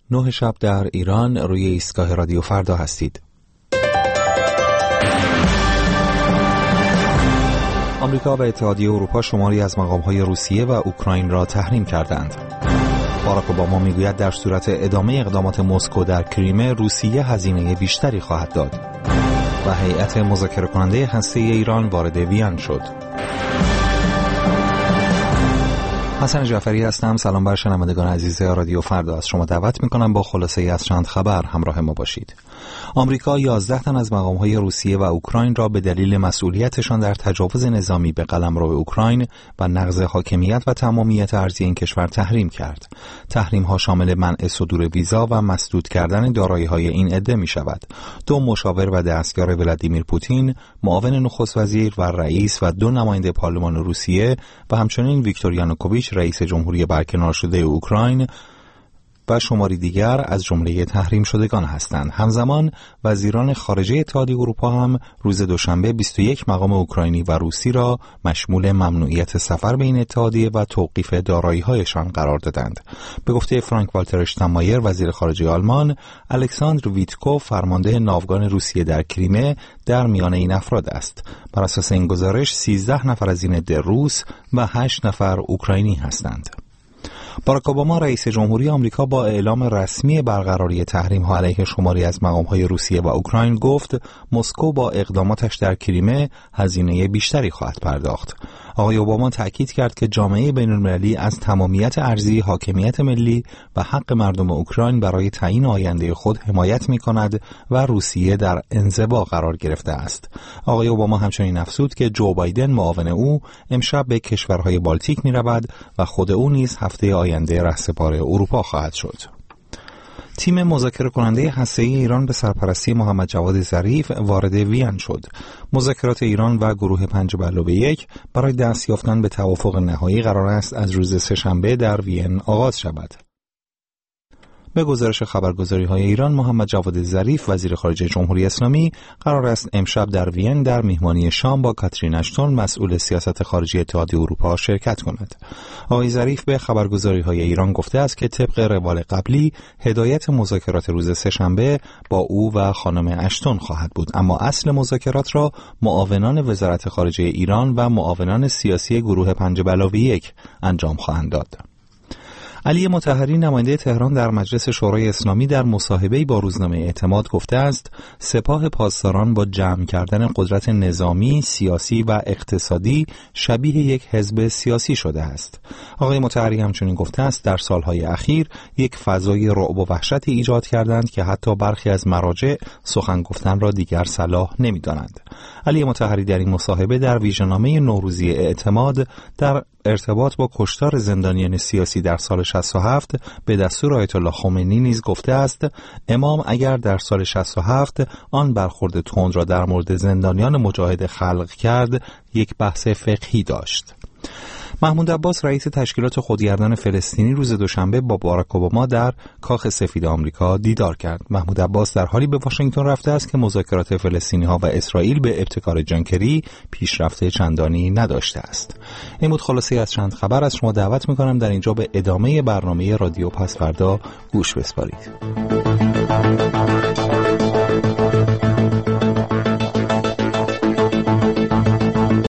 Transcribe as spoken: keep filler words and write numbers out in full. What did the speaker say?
نه شب در ایران روی ایستگاه رادیو فردا هستید. آمریکا و اتحادیه اروپا شماری از مقام‌های روسیه و اوکراین را تحریم کردند. باراک اوباما میگوید در صورت ادامه اقدامات مسکو در کریمه روسیه هزینه بیشتری خواهد داد. و هیئت مذاکره کننده هسته‌ای ایران وارد وین شد. حسن جعفری هستم. سلام بر شنوندگان عزیز رادیو فردا. از شما دعوت می‌کنم با خلاصه از چند خبر همراه ما باشید. آمریکا یازده تن از مقام‌های روسیه و اوکراین را به دلیل مسئولیتشان در تجاوز نظامی به قلمرو اوکراین و نقض حاکمیت و تمامیت ارضی این کشور تحریم کرد. تحریم‌ها شامل منع صدور ویزا و مسدود کردن دارایی‌های این عده می‌شود. دو مشاور و دستیار ولادیمیر پوتین، معاون نخست وزیر و رئیس و دو نماینده پارلمان روسیه و همچنین ویکتور یانوکوویچ رئیس جمهوری برکنار شده اوکراین و شماری دیگر از جمله تحریم شدگان هستند. همزمان وزیران خارجه اتحادیه اروپا هم روز دوشنبه بیست و یک مقام اوکراینی و روسی را مشمول ممنوعیت سفر به این اتحادیه و توقیف دارایی‌هایشان قرار دادند. به گفته فرانک والتر اشتاینمایر وزیر خارجه آلمان، الکساندر ویتکوف فرمانده ناوگان روسیه در کریمه در میان این افراد است. بر اساس این گزارش سیزده نفر از این عده روس و هشت نفر اوکراینی هستند. باراک اوباما رئیس جمهوری آمریکا با اعلام رسمی برقراری تحریم‌ها علیه شماری از مقام‌های روسیه و اوکراین گفت مسکو با اقداماتش در کریمه هزینه بیشتری خواهد پرداخت. آقای اوباما تأکید کرد که جامعه بین‌المللی از تمامیت ارضی، حاکمیت ملی و حق مردم اوکراین برای تعیین آینده خود حمایت می‌کند و روسیه در انزوا قرار گرفته است. آقای اوباما همچنین افزود که جو بایدن معاون او امشب به کشورهای بالتیک می‌رود و خود او نیز هفته آینده رهسپار اروپا خواهد شد. تیم مذاکره کننده هسته‌ای ایران به سرپرستی محمد جواد ظریف وارد وین شد. مذاکرات ایران و گروه پنج به علاوه یک برای دست یافتن به توافق نهایی قرار است از روز سه‌شنبه در وین آغاز شود. به گزارش خبرگزاری‌های ایران، محمد جواد ظریف وزیر خارجه جمهوری اسلامی قرار است امشب در وین در میهمانی شام با کاترین اشتون مسئول سیاست خارجی اتحادیه اروپا شرکت کند. آقای ظریف به خبرگزاری‌های ایران گفته است که طبق روال قبلی هدایت مذاکرات روز سه‌شنبه با او و خانم اشتون خواهد بود، اما اصل مذاکرات را معاونان وزارت خارجه ایران و معاونان سیاسی گروه پنج به علاوه یک انجام خواهند داد. علی مطهری نماینده تهران در مجلس شورای اسلامی در مصاحبه‌ای با روزنامه اعتماد گفته است سپاه پاسداران با جمع کردن قدرت نظامی، سیاسی و اقتصادی شبیه یک حزب سیاسی شده است. آقای مطهری همچنین گفته است در سالهای اخیر یک فضای رعب و وحشتی ایجاد کردند که حتی برخی از مراجع سخن گفتن را دیگر صلاح نمی‌دانند. علی مطهری در این مصاحبه در ویژه‌نامه نوروزی اعتماد در ارتباط با کشتار زندانیان سیاسی در سال شصت و هفت به دستور آیت الله خمینی نیز گفته است امام اگر در سال شصت و هفت آن برخورد تند را در مورد زندانیان مجاهد خلق کرد یک بحث فقهی داشت. محمود عباس رئیس تشکیلات خودگردان فلسطینی روز دوشنبه با باراک اوباما در کاخ سفید آمریکا دیدار کرد. محمود عباس در حالی به واشنگتن رفته است که مذاکرات فلسطینی‌ها و اسرائیل به ابتکار جان کری پیشرفت چندانی نداشته است. این بود خلاصه از چند خبر. از شما دعوت می‌کنم در اینجا به ادامه برنامه رادیو پس فردا گوش بسپارید.